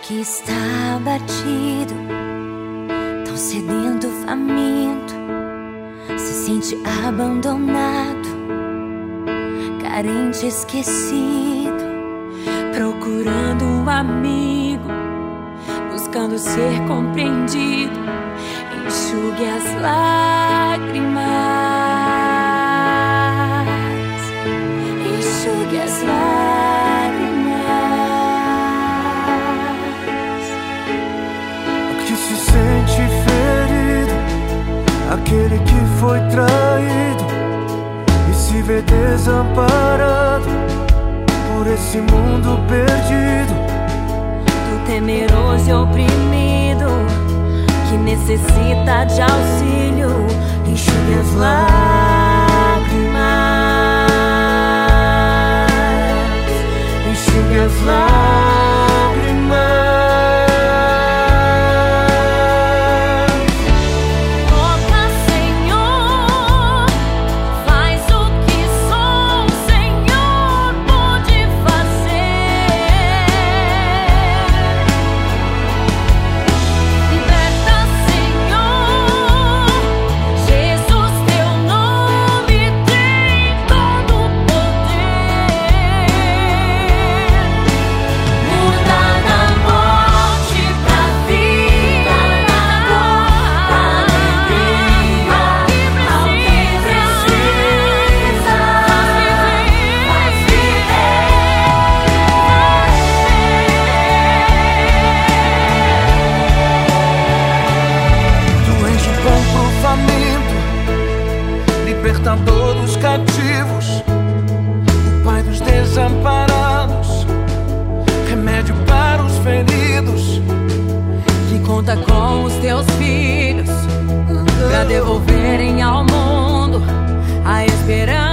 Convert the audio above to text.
que está abatido, tão sedento, faminto, se sente abandonado, carente, esquecido, procurando um amigo, buscando ser compreendido. Enxugue as lágrimas, enxugue as lágrimas. O que se sente ferido, aquele que foi traído e se vê desamparado por esse mundo perdido, do temeroso e oprimido que necessita de auxílio. Enxugue as lágrimas, enxugue as lágrimas. Toca, Senhor, faz o que só o Senhor pode fazer. Liberta, Senhor, Jesus, teu nome tem todo o poder. Muda da morte pra vida, pra alegria, ao que precisa, faz viver. Tu és o pão pro faminto, libertador dos cativos, o pai dos desamparados, remédio para os feridos. Que conta com os teus filhos pra devolverem ao mundo a esperança.